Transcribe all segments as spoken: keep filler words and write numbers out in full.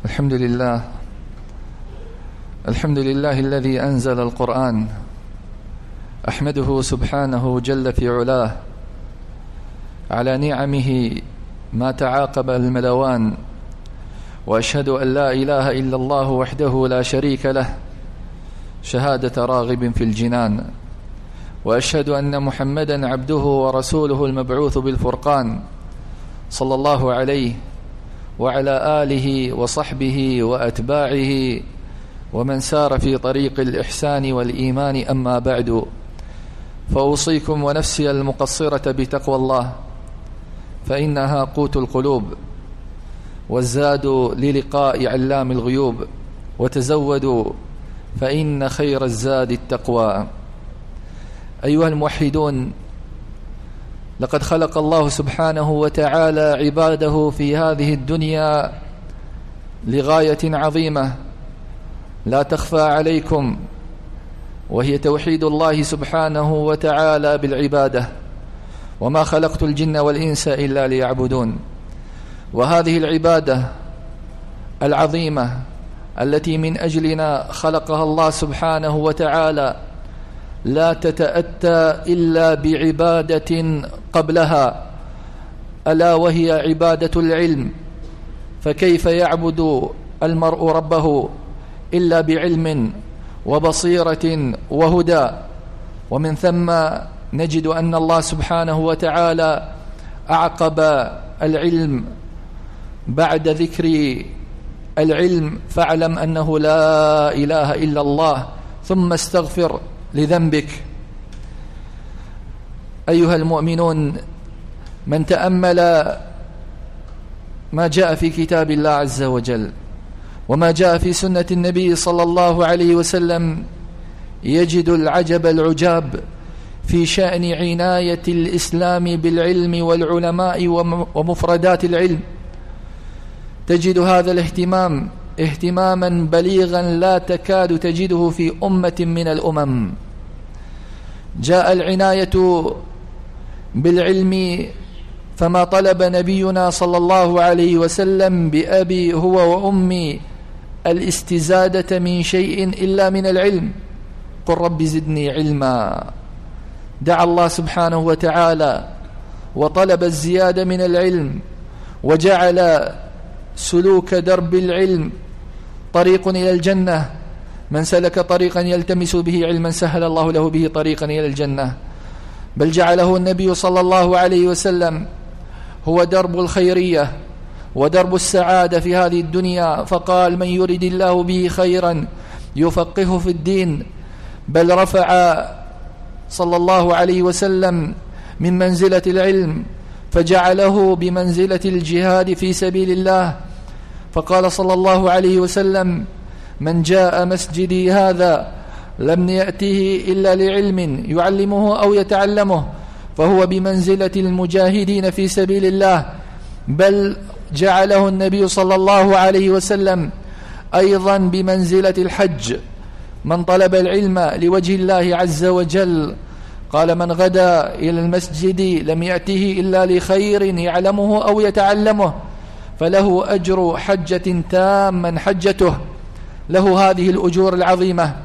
الحمد لله الحمد لله الذي أنزل القرآن. أحمده سبحانه جل في علاه على نعمه ما تعاقب الملوان، وأشهد أن لا إله إلا الله وحده لا شريك له شهادة راغب في الجنان، وأشهد أن محمدا عبده ورسوله المبعوث بالفرقان، صلى الله عليه وعلى آله وصحبه وأتباعه ومن سار في طريق الإحسان والإيمان. أما بعد، فأوصيكم ونفسي المقصرة بتقوى الله، فإنها قوت القلوب والزاد للقاء علام الغيوب، وتزودوا فإن خير الزاد التقوى. أيها الموحدون، لقد خلق الله سبحانه وتعالى عباده في هذه الدنيا لغاية عظيمة لا تخفى عليكم، وهي توحيد الله سبحانه وتعالى بالعبادة. وما خلقت الجن والإنس إلا ليعبدون. وهذه العبادة العظيمة التي من أجلنا خلقها الله سبحانه وتعالى لا تتأتى إلا بعبادة قبلها، ألا وهي عبادة العلم. فكيف يعبد المرء ربه إلا بعلم وبصيرة وهدى؟ ومن ثم نجد أن الله سبحانه وتعالى أعقب العلم بعد ذكر العلم: فاعلم أنه لا إله إلا الله ثم استغفر لذنبك. أيها المؤمنون، من تأمل ما جاء في كتاب الله عز وجل وما جاء في سنة النبي صلى الله عليه وسلم يجد العجب العجاب في شأن عناية الإسلام بالعلم والعلماء ومفردات العلم. تجد هذا الاهتمام اهتماما بليغا لا تكاد تجده في أمة من الأمم. جاء العناية بالعلم، فما طلب نبينا صلى الله عليه وسلم بأبي هو وأمي الاستزادة من شيء إلا من العلم. قل رب زدني علما. دعا الله سبحانه وتعالى وطلب الزيادة من العلم، وجعل سلوك درب العلم طريق إلى الجنة. من سلك طريقا يلتمس به علما سهل الله له به طريقا إلى الجنة. بل جعله النبي صلى الله عليه وسلم هو درب الخيرية ودرب السعادة في هذه الدنيا، فقال: من يرد الله به خيرا يفقهه في الدين. بل رفع صلى الله عليه وسلم من منزلة العلم فجعله بمنزلة الجهاد في سبيل الله، فقال صلى الله عليه وسلم: من جاء مسجدي هذا لم يأته إلا لعلم يعلمه أو يتعلمه فهو بمنزلة المجاهدين في سبيل الله. بل جعله النبي صلى الله عليه وسلم أيضا بمنزلة الحج. من طلب العلم لوجه الله عز وجل قال: من غدا إلى المسجد لم يأته إلا لخير يعلمه أو يتعلمه فله أجر حجة تاما حجته، له هذه الأجور العظيمة.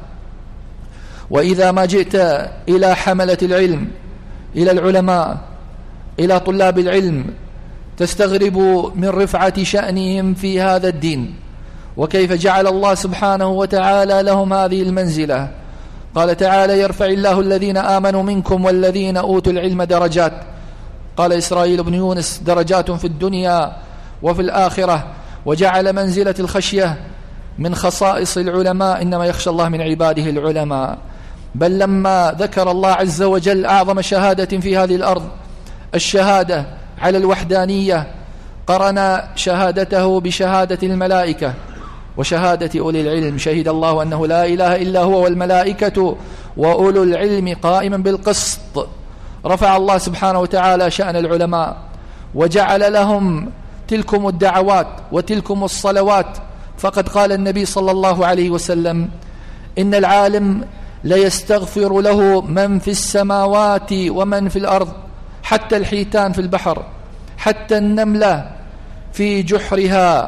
وإذا ما جئت إلى حملة العلم، إلى العلماء، إلى طلاب العلم، تستغرب من رفعة شأنهم في هذا الدين، وكيف جعل الله سبحانه وتعالى لهم هذه المنزلة. قال تعالى: يرفع الله الذين آمنوا منكم والذين أوتوا العلم درجات. قال إسرائيل بن يونس: درجات في الدنيا وفي الآخرة. وجعل منزلة الخشية من خصائص العلماء، إنما يخشى الله من عباده العلماء. بل لما ذكر الله عز وجل أعظم شهادة في هذه الأرض، الشهادة على الوحدانية، قرن شهادته بشهادة الملائكة وشهادة أولي العلم. شهد الله أنه لا إله إلا هو والملائكة وأولو العلم قائما بالقسط. رفع الله سبحانه وتعالى شأن العلماء وجعل لهم تلكم الدعوات وتلكم الصلوات. فقد قال النبي صلى الله عليه وسلم: إن العالم ليستغفر له من في السماوات ومن في الأرض، حتى الحيتان في البحر، حتى النملة في جحرها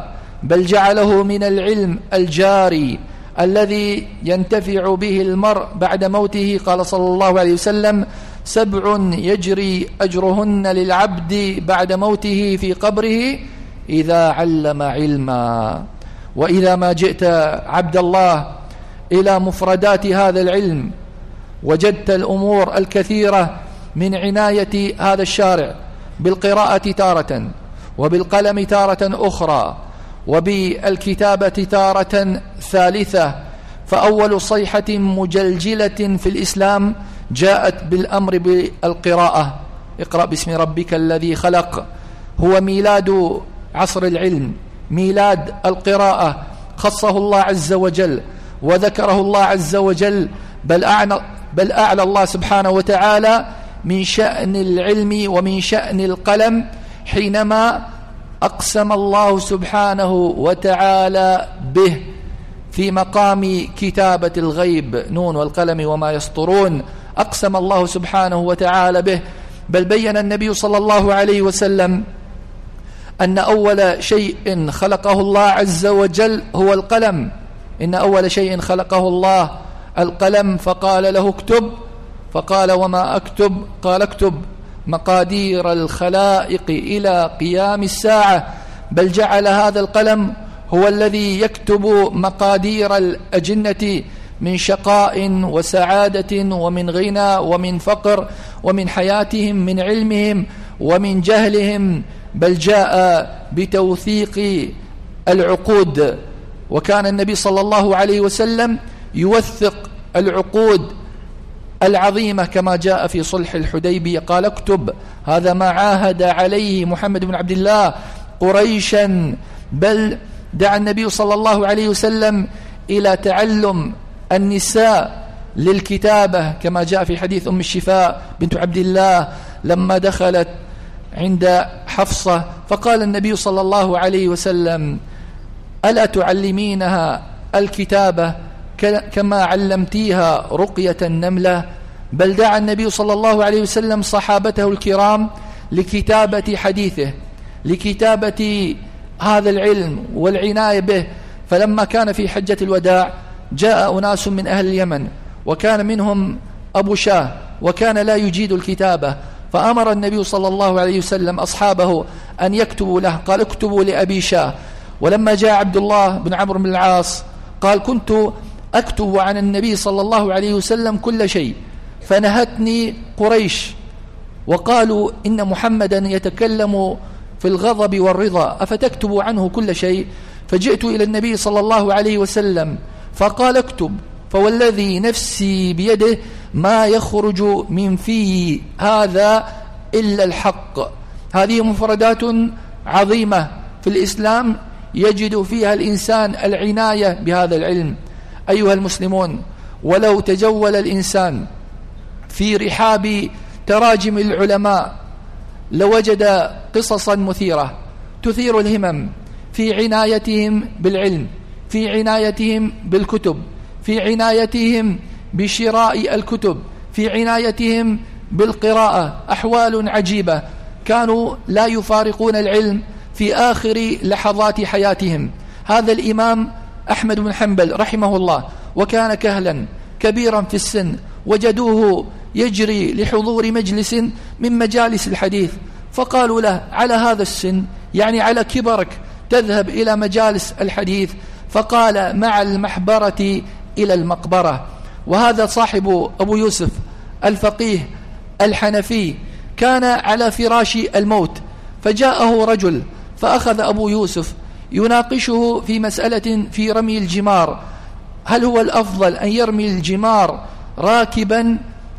بل جعله من العلم الجاري الذي ينتفع به المرء بعد موته. قال صلى الله عليه وسلم: سبع يجري أجرهن للعبد بعد موته في قبره إذا علم علما. وإذا ما جئت عبد الله إلى مفردات هذا العلم وجدت الأمور الكثيرة من عناية هذا الشارع بالقراءة تارة، وبالقلم تارة أخرى، وبالكتابة تارة ثالثة. فأول صيحة مجلجلة في الإسلام جاءت بالأمر بالقراءة: اقرأ باسم ربك الذي خلق. هو ميلاد عصر العلم، ميلاد القراءة، خصه الله عز وجل وذكره الله عز وجل، بل أعلى, بل أعلى الله سبحانه وتعالى من شأن العلم ومن شأن القلم حينما أقسم الله سبحانه وتعالى به في مقام كتابة الغيب: نون والقلم وما يسطرون. أقسم الله سبحانه وتعالى به، بل بين النبي صلى الله عليه وسلم أن أول شيء خلقه الله عز وجل هو القلم. إن أول شيء خلقه الله القلم، فقال له اكتب، فقال: وما أكتب؟ قال: اكتب مقادير الخلائق إلى قيام الساعة. بل جعل هذا القلم هو الذي يكتب مقادير الأجنة من شقاء وسعادة ومن غنى ومن فقر، ومن حياتهم، من علمهم ومن جهلهم. بل جاء بتوثيق العقود، وكان النبي صلى الله عليه وسلم يوثق العقود العظيمة كما جاء في صلح الحديبية. قال: اكتب هذا ما عاهد عليه محمد بن عبد الله قريشا. بل دعا النبي صلى الله عليه وسلم إلى تعلم النساء للكتابة كما جاء في حديث أم الشفاء بنت عبد الله لما دخلت عند حفصة، فقال النبي صلى الله عليه وسلم: ألا تعلمينها الكتابة كما علمتيها رقية النملة؟ بل دعا النبي صلى الله عليه وسلم صحابته الكرام لكتابة حديثه، لكتابة هذا العلم والعناية به. فلما كان في حجة الوداع جاء أناس من أهل اليمن، وكان منهم أبو شاه، وكان لا يجيد الكتابة، فأمر النبي صلى الله عليه وسلم أصحابه أن يكتبوا له. قال: اكتبوا لأبي شاه. ولما جاء عبد الله بن عمرو بن العاص قال: كنت أكتب عن النبي صلى الله عليه وسلم كل شيء، فنهتني قريش وقالوا إن محمدا يتكلم في الغضب والرضا، أفتكتب عنه كل شيء؟ فجئت إلى النبي صلى الله عليه وسلم فقال: اكتب، فوالذي نفسي بيده ما يخرج من فيه هذا إلا الحق. هذه مفردات عظيمة في الإسلام يجد فيها الإنسان العناية بهذا العلم. أيها المسلمون، ولو تجول الإنسان في رحاب تراجم العلماء لوجد قصصا مثيرة تثير الهمم في عنايتهم بالعلم، في عنايتهم بالكتب، في عنايتهم بشراء الكتب، في عنايتهم بالقراءة. أحوال عجيبة، كانوا لا يفارقون العلم في آخر لحظات حياتهم. هذا الإمام أحمد بن حنبل رحمه الله، وكان كهلا كبيرا في السن، وجدوه يجري لحضور مجلس من مجالس الحديث، فقالوا له: على هذا السن، يعني على كبرك، تذهب إلى مجالس الحديث؟ فقال: مع المحبرة إلى المقبرة. وهذا صاحب أبو يوسف الفقيه الحنفي كان على فراش الموت، فجاءه رجل فأخذ أبو يوسف يناقشه في مسألة في رمي الجمار: هل هو الأفضل أن يرمي الجمار راكبا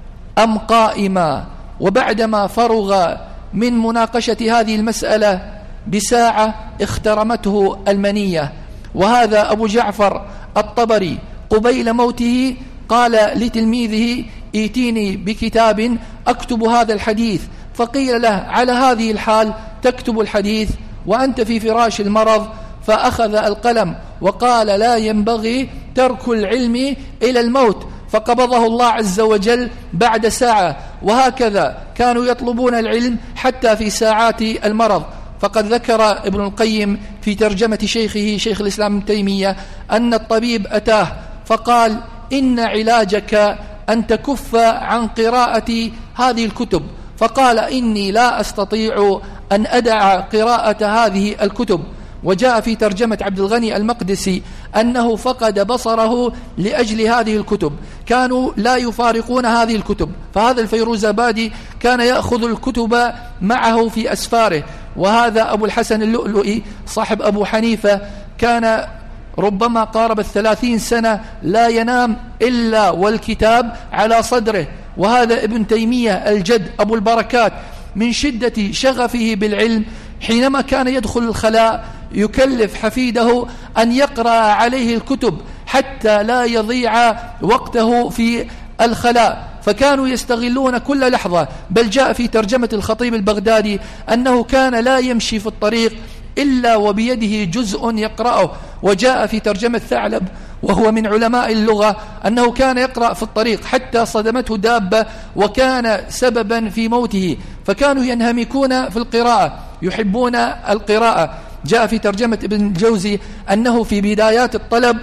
أم قائما؟ وبعدما فرغ من مناقشة هذه المسألة بساعة اخترمته المنية. وهذا أبو جعفر الطبري قبيل موته قال لتلميذه: ائتيني بكتاب أكتب هذا الحديث. فقيل له: على هذه الحال تكتب الحديث وأنت في فراش المرض؟ فأخذ القلم وقال: لا ينبغي ترك العلم إلى الموت، فقبضه الله عز وجل بعد ساعة. وهكذا كانوا يطلبون العلم حتى في ساعات المرض. فقد ذكر ابن القيم في ترجمة شيخه شيخ الإسلام ابن تيمية أن الطبيب أتاه فقال: إن علاجك أن تكف عن قراءة هذه الكتب. فقال: إني لا أستطيع أن أدع قراءة هذه الكتب. وجاء في ترجمة عبد الغني المقدسي أنه فقد بصره لأجل هذه الكتب، كانوا لا يفارقون هذه الكتب. فهذا الفيروزابادي كان يأخذ الكتب معه في أسفاره. وهذا أبو الحسن اللؤلؤي صاحب أبو حنيفة كان ربما قارب الثلاثين سنة لا ينام إلا والكتاب على صدره. وهذا ابن تيمية الجد أبو البركات من شدة شغفه بالعلم حينما كان يدخل الخلاء يكلف حفيده أن يقرأ عليه الكتب حتى لا يضيع وقته في الخلاء، فكانوا يستغلون كل لحظة. بل جاء في ترجمة الخطيب البغدادي أنه كان لا يمشي في الطريق إلا وبيده جزء يقرأه. وجاء في ترجمة ثعلب وهو من علماء اللغة أنه كان يقرأ في الطريق حتى صدمته دابة وكان سببا في موته، فكانوا ينهمكون في القراءة يحبون القراءة. جاء في ترجمة ابن الجوزي أنه في بدايات الطلب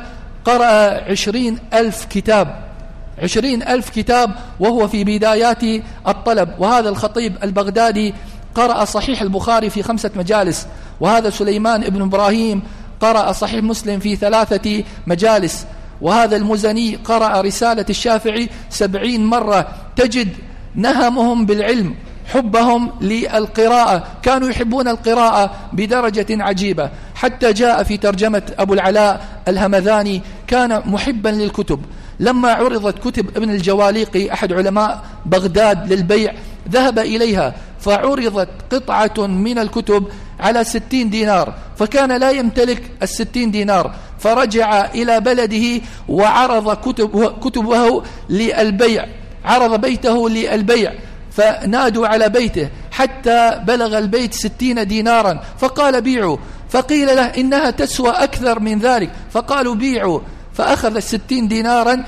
قرأ عشرين ألف كتاب عشرين ألف كتاب وهو في بدايات الطلب. وهذا الخطيب البغدادي قرأ صحيح البخاري في خمسة مجالس. وهذا سليمان ابن إبراهيم قرأ صحيح مسلم في ثلاثة مجالس. وهذا المزني قرأ رسالة الشافعي سبعين مرة. تجد نهمهم بالعلم، حبهم للقراءة، كانوا يحبون القراءة بدرجة عجيبة. حتى جاء في ترجمة أبو العلاء الهمذاني كان محبا للكتب. لما عرضت كتب ابن الجواليقي أحد علماء بغداد للبيع ذهب إليها، فعرضت قطعة من الكتب على ستين دينار، فكان لا يمتلك الستين دينار، فرجع إلى بلده وعرض كتب كتبه للبيع، عرض بيته للبيع، فنادوا على بيته حتى بلغ البيت ستين دينارا، فقال بيعوا، فقيل له إنها تسوى أكثر من ذلك، فقالوا بيعوا، فأخذ الستين دينارا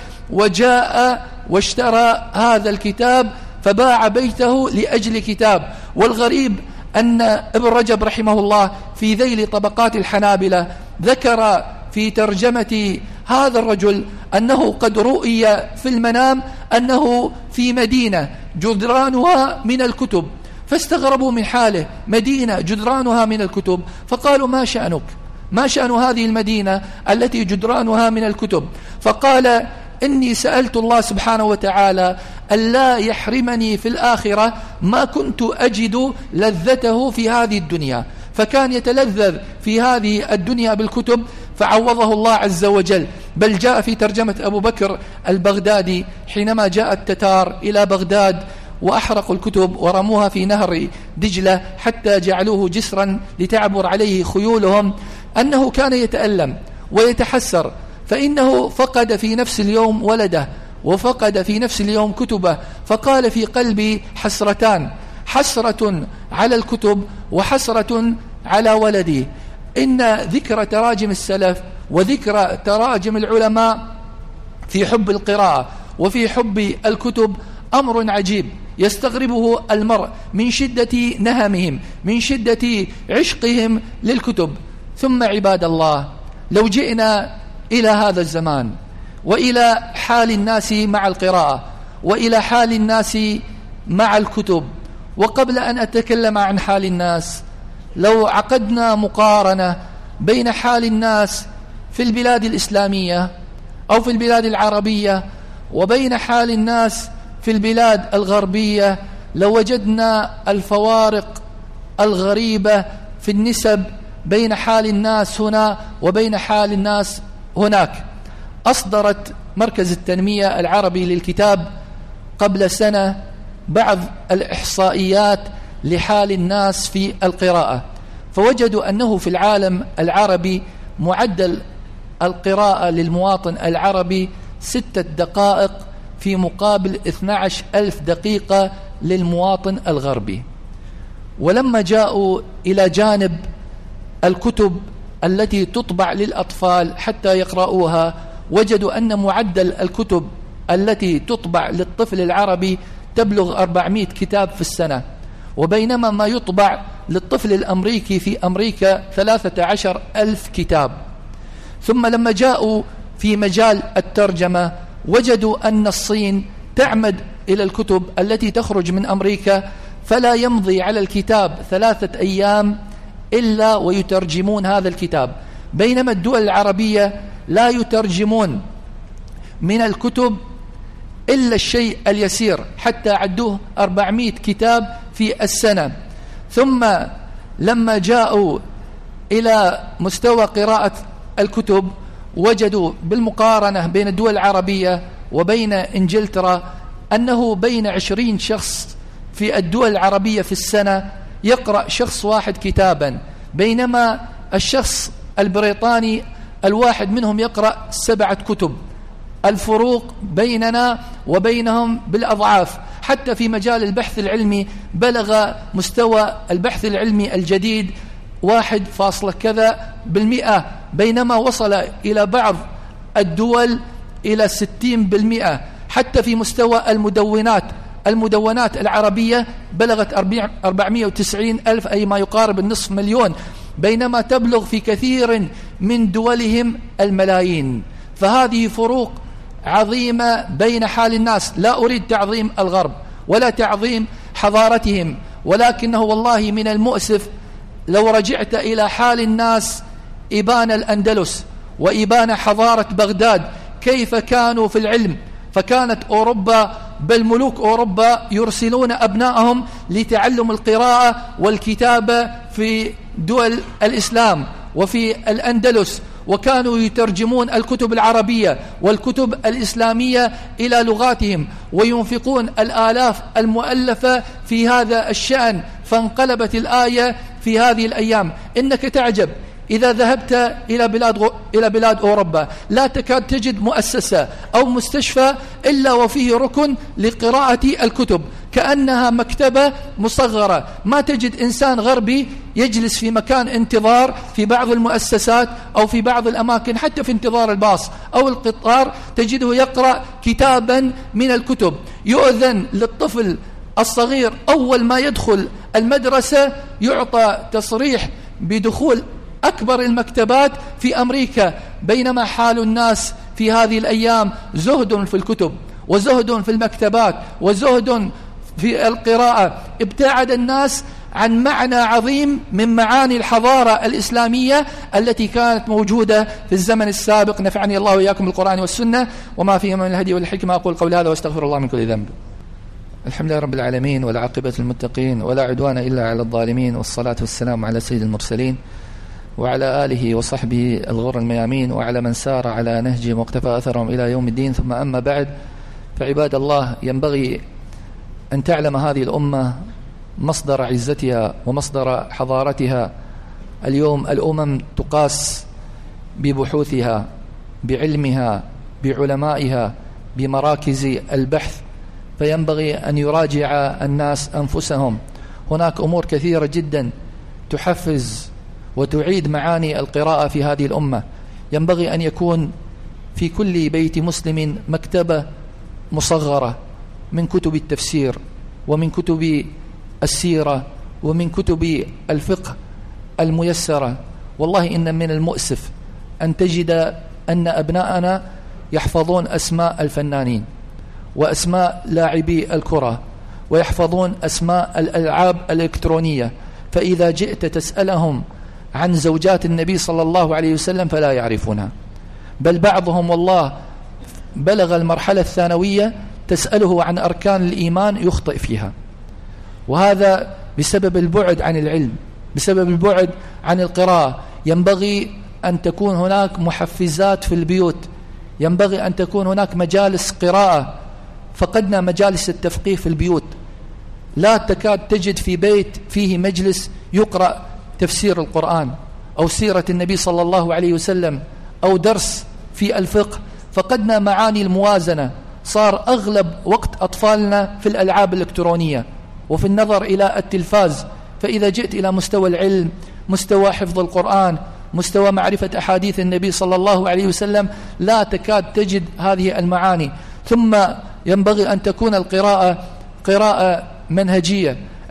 وجاء واشترى هذا الكتاب فباع بيته لأجل كتاب. والغريب أن ابن رجب رحمه الله في ذيل طبقات الحنابلة ذكر في ترجمة هذا الرجل أنه قد رؤي في المنام أنه في مدينة جدرانها من الكتب، فاستغربوا من حاله، مدينة جدرانها من الكتب، فقالوا ما شأنك؟ ما شأن هذه المدينة التي جدرانها من الكتب؟ فقال إني سألت الله سبحانه وتعالى ألا يحرمني في الآخرة ما كنت أجد لذته في هذه الدنيا، فكان يتلذذ في هذه الدنيا بالكتب فعوضه الله عز وجل. بل جاء في ترجمة أبو بكر البغدادي حينما جاء التتار إلى بغداد وأحرقوا الكتب ورموها في نهر دجلة حتى جعلوه جسرا لتعبر عليه خيولهم، أنه كان يتألم ويتحسر، فإنه فقد في نفس اليوم ولده وفقد في نفس اليوم كتبه، فقال في قلبي حسرتان، حسرة على الكتب وحسرة على ولدي. إن ذكر تراجم السلف وذكر تراجم العلماء في حب القراءة وفي حب الكتب أمر عجيب يستغربه المرء من شدة نهمهم، من شدة عشقهم للكتب. ثم عباد الله، لو جئنا إلى هذا الزمان وإلى حال الناس مع القراءة وإلى حال الناس مع الكتب، وقبل أن أتكلم عن حال الناس، لو عقدنا مقارنة بين حال الناس في البلاد الإسلامية أو في البلاد العربية وبين حال الناس في البلاد الغربية، لوجدنا الفوارق الغريبة في النسب بين حال الناس هنا وبين حال الناس هناك. أصدرت مركز التنمية العربي للكتاب قبل سنة بعض الإحصائيات لحال الناس في القراءة، فوجدوا أنه في العالم العربي معدل القراءة للمواطن العربي ستة دقائق في مقابل اثني عشر ألف دقيقة للمواطن الغربي. ولما جاءوا إلى جانب الكتب التي تطبع للأطفال حتى يقرؤوها، وجدوا أن معدل الكتب التي تطبع للطفل العربي تبلغ أربعمائة كتاب في السنة، وبينما ما يطبع للطفل الأمريكي في أمريكا ثلاثة عشر ألف كتاب. ثم لما جاءوا في مجال الترجمة وجدوا أن الصين تعمد إلى الكتب التي تخرج من أمريكا، فلا يمضي على الكتاب ثلاثة أيام إلا ويترجمون هذا الكتاب، بينما الدول العربية لا يترجمون من الكتب إلا الشيء اليسير، حتى عدوه أربعمائة كتاب في السنة. ثم لما جاءوا إلى مستوى قراءة الكتب وجدوا بالمقارنة بين الدول العربية وبين إنجلترا أنه بين عشرين شخص في الدول العربية في السنة يقرأ شخص واحد كتابا، بينما الشخص البريطاني الواحد منهم يقرأ سبعة كتب. الفروق بيننا وبينهم بالأضعاف. حتى في مجال البحث العلمي بلغ مستوى البحث العلمي الجديد واحد فاصلة كذا بالمئة، بينما وصل إلى بعض الدول إلى ستين بالمئة. حتى في مستوى المدونات المدونات العربية بلغت أربعمائة وتسعين ألف، أي ما يقارب النصف مليون، بينما تبلغ في كثير من دولهم الملايين. فهذه فروق عظيمة بين حال الناس. لا أريد تعظيم الغرب ولا تعظيم حضارتهم، ولكنه والله من المؤسف لو رجعت إلى حال الناس إبان الأندلس وإبان حضارة بغداد كيف كانوا في العلم، فكانت أوروبا بل ملوك أوروبا يرسلون أبنائهم لتعلم القراءة والكتابة في دول الإسلام وفي الأندلس، وكانوا يترجمون الكتب العربية والكتب الإسلامية إلى لغاتهم وينفقون الآلاف المؤلفة في هذا الشأن. فانقلبت الآية في هذه الأيام. إنك تعجب إذا ذهبت إلى بلاد إلى بلاد أوروبا لا تكاد تجد مؤسسة أو مستشفى إلا وفيه ركن لقراءة الكتب، كأنها مكتبة مصغرة. ما تجد إنسان غربي يجلس في مكان انتظار في بعض المؤسسات أو في بعض الأماكن، حتى في انتظار الباص أو القطار تجده يقرأ كتابا من الكتب. يؤذن للطفل الصغير أول ما يدخل المدرسة يعطى تصريح بدخول أكبر المكتبات في أمريكا، بينما حال الناس في هذه الأيام زهد في الكتب وزهد في المكتبات وزهد في القراءة. ابتعد الناس عن معنى عظيم من معاني الحضارة الإسلامية التي كانت موجودة في الزمن السابق. نفعني الله وإياكم بالقرآن والسنة وما فيه من الهدي والحكمة. أقول قول هذا واستغفر الله من كل ذنب. الحمد لله رب العالمين، والعاقبة للمتقين، ولا عدوان إلا على الظالمين، والصلاة والسلام على سيد المرسلين وعلى آله وصحبه الغر الميامين، وعلى من سار على نهجهم واقتفى أثرهم إلى يوم الدين. ثم أما بعد، فعباد الله، ينبغي أن تعلم هذه الأمة مصدر عزتها ومصدر حضارتها. اليوم الأمم تقاس ببحوثها، بعلمها، بعلمائها، بمراكز البحث، فينبغي أن يراجع الناس أنفسهم. هناك أمور كثيرة جدا تحفز وتعيد معاني القراءة في هذه الأمة. ينبغي أن يكون في كل بيت مسلم مكتبة مصغرة من كتب التفسير ومن كتب السيرة ومن كتب الفقه الميسرة. والله إن من المؤسف أن تجد أن أبناءنا يحفظون أسماء الفنانين وأسماء لاعبي الكرة ويحفظون أسماء الألعاب الإلكترونية، فإذا جئت تسألهم عن زوجات النبي صلى الله عليه وسلم فلا يعرفونها، بل بعضهم والله بلغ المرحلة الثانوية تسأله عن أركان الإيمان يخطئ فيها. وهذا بسبب البعد عن العلم، بسبب البعد عن القراءة. ينبغي أن تكون هناك محفزات في البيوت، ينبغي أن تكون هناك مجالس قراءة. فقدنا مجالس التفقيه في البيوت، لا تكاد تجد في بيت فيه مجلس يقرأ تفسير القرآن أو سيرة النبي صلى الله عليه وسلم أو درس في الفقه. فقدنا معاني الموازنة، صار أغلب وقت أطفالنا في الألعاب الإلكترونية وفي النظر إلى التلفاز. فإذا جئت إلى مستوى العلم، مستوى حفظ القرآن، مستوى معرفة أحاديث النبي صلى الله عليه وسلم، لا تكاد تجد هذه المعاني. ثم ينبغي أن تكون القراءة قراءة منهجية،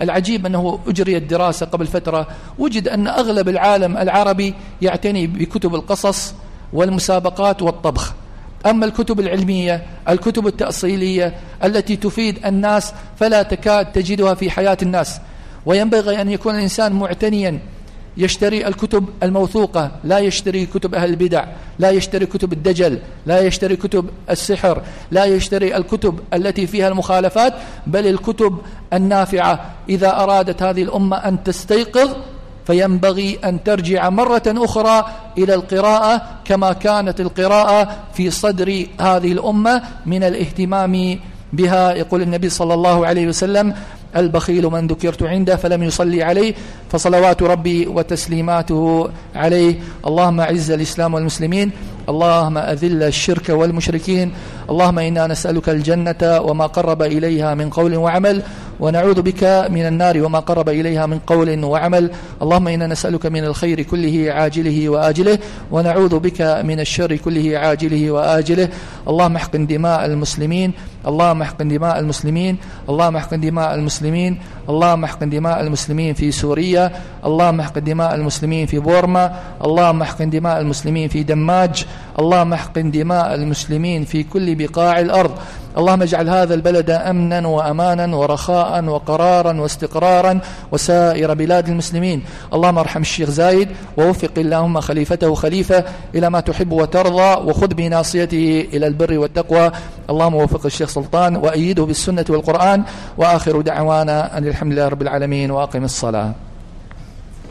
العجيب أنه أجريت دراسة قبل فترة، وجد أن أغلب العالم العربي يعتني بكتب القصص والمسابقات والطبخ. أما الكتب العلمية، الكتب التأصيلية التي تفيد الناس فلا تكاد تجدها في حياة الناس. وينبغي أن يكون الإنسان معتنيا، يشتري الكتب الموثوقة، لا يشتري كتب أهل البدع، لا يشتري كتب الدجل، لا يشتري كتب السحر، لا يشتري الكتب التي فيها المخالفات، بل الكتب النافعة. إذا أرادت هذه الأمة أن تستيقظ فينبغي أن ترجع مرة أخرى إلى القراءة كما كانت القراءة في صدر هذه الأمة من الاهتمام بها. يقول النبي صلى الله عليه وسلم: البخيل من ذكرت عنده فلم يصلي عليه، فصلوات ربي وتسليماته عليه. اللهم أعز الإسلام والمسلمين، اللهم أذل الشرك والمشركين، اللهم إنا نسألك الجنة وما قرب إليها من قول وعمل، ونعوذ بك من النار وما قرب إليها من قول وعمل. اللهم إنا نسألك من الخير كله عاجله وآجله، ونعوذ بك من الشر كله عاجله وآجله. اللهم احقن دماء المسلمين، اللهم احقن دماء المسلمين، اللهم احقن دماء المسلمين، اللهم احقن دماء المسلمين في سوريا، اللهم احقن دماء المسلمين في بورما، اللهم احقن دماء المسلمين في دماج، اللهم احقن دماء المسلمين في كل بقاع الأرض. اللهم اجعل هذا البلد أمنا وأمانا ورخاء وقرارا واستقرارا وسائر بلاد المسلمين. اللهم ارحم الشيخ زايد، ووفق اللهم خليفته خليفة إلى ما تحب وترضى، وخذ بناصيته إلى البر والتقوى. اللهم وفق الشيخ سلطان وأيده بالسنة والقرآن. وآخر دعوانا أن الحمد لله رب العالمين، وأقم الصلاة.